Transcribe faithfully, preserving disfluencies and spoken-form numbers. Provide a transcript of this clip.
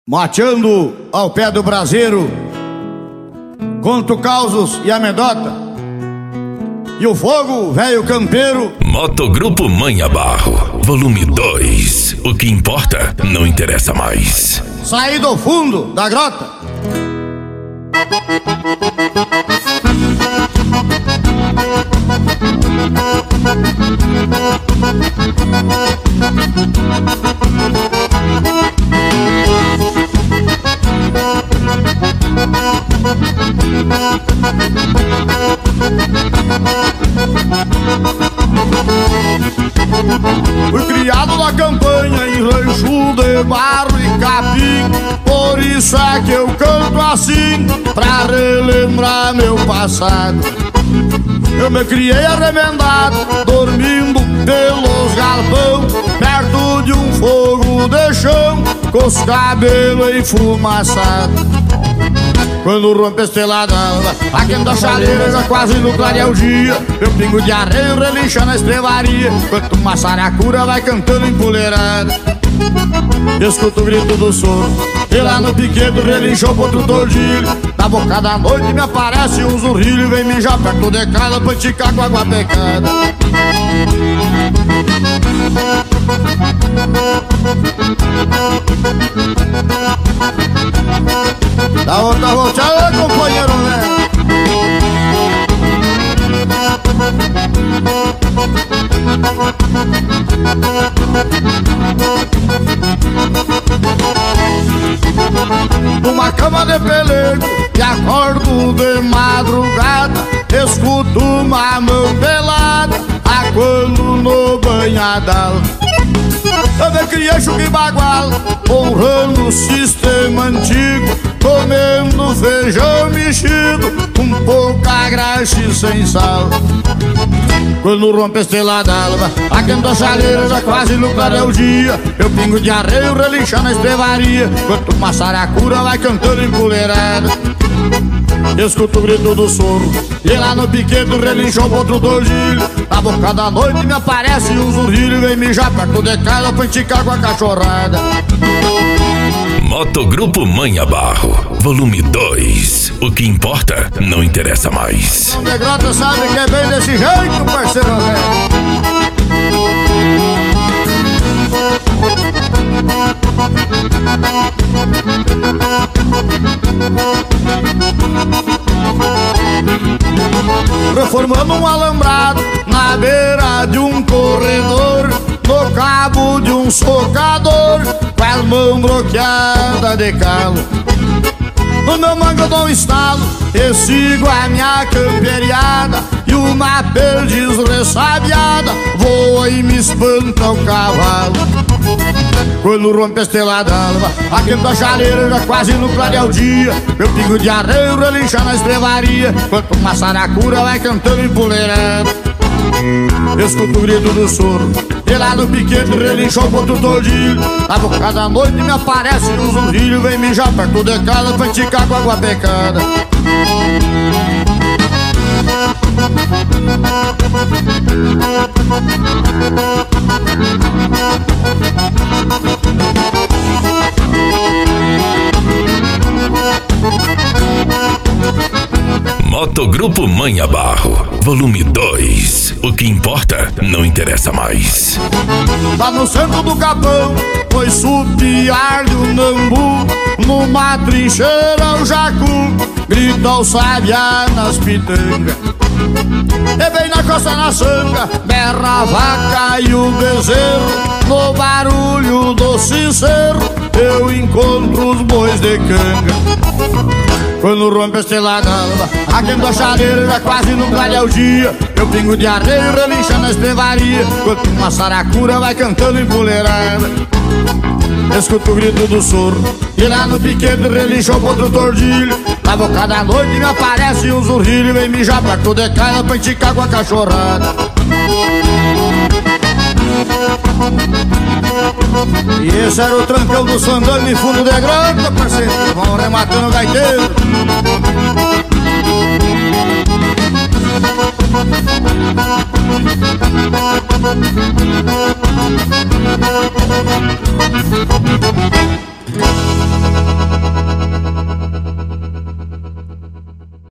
Mateando ao pé do braseiro, conto causos e amedota, e o fogo, velho campeiro. Motogrupo Manha Barro, volume dois. O que importa não interessa mais. Saí do fundo da grota. Fui criado na campanha em rancho de barro e capim, por isso é que eu canto assim, pra relembrar meu passado. Eu me criei arremendado, dormindo pelos galpão, perto de um fogo de chão, com os cabelos enfumaçados. Quando rompe a estrelada d'alva, aquenta a chaleira, já quase no clarear o dia. Eu pingo de arreio, relincha na estrevaria, enquanto uma saracura vai cantando empoleirada. Escuto o grito do sono, e lá no piquedo relinchou pro outro tordilho. Na boca da noite me aparece um zurrilho, vem mijar perto de casa pra esticar com água pecada. Dá outra volteada, companheiro, né? Numa cama de pelego e acordo de madrugada, escuto uma mão pelada aguando no banhadal. Eu me criei chuca e bagual, honrando o sistema antigo, comendo feijão mexido, com pouca graxa e sem sal. Quando rompe a estrela d'alva, aquenta a chaleira, já quase no clarear o dia. Eu pingo de arreio, relincha na estrevaria, enquanto uma saracura vai cantando empoleirada. Escuto o grito do soro, e lá no piquedo relinchou pro outro tordilho. Na boca da noite me aparece um zurrilho, vem mijar perto de casa pra esticar com a cachorrada. Motogrupo Manha Barro, volume dois. O que importa não interessa mais. O Negrota sabe que é bem desse jeito, parceiro velho. Reformando um alambrado na beira de um corredor, no cabo de um socador, com as mãos bloqueadas de calo. No meu mango eu dou um estalo e sigo a minha camperiada, e uma perdiz ressabiada voa e me espanta o cavalo. Quando rompe a estrela d'alva, aquenta a chaleira, já quase no clarear o dia. Eu pingo de arreio, relincha na estrevaria, enquanto uma saracura vai cantando empoleirada. Escuto o grito do soro, e lá no piquete relinchou pro outro tordilho. Na boca da noite me aparece um zurrilho, vem mijar perto de casa pra esticar com água pecada. Motogrupo Manha Barro, volume dois. O que importa não interessa mais. Lá no centro do capão foi supiar de um nambu, numa trincheira o jacu grita o sabiá nas pitangas. E bem na costa na sanga berra a vaca e o bezerro, no barulho do sincero eu encontro os bois de canga. Quando rompe a estrela d'alva, aquenta a chaleira, já quase no clarear o dia. Eu pingo de arreio, relincha na estrevaria, enquanto uma saracura vai cantando empoleirada. Escuto o grito do soro, e lá no piquete relinchou pro outro tordilho. Na boca da noite me aparece um zurrilho, vem mijar perto de casa pra esticar com a cachorrada. E esse era o trancão do Sandano em fundo de grota, parceiro. Vão rematando o gaiteiro. Thank you.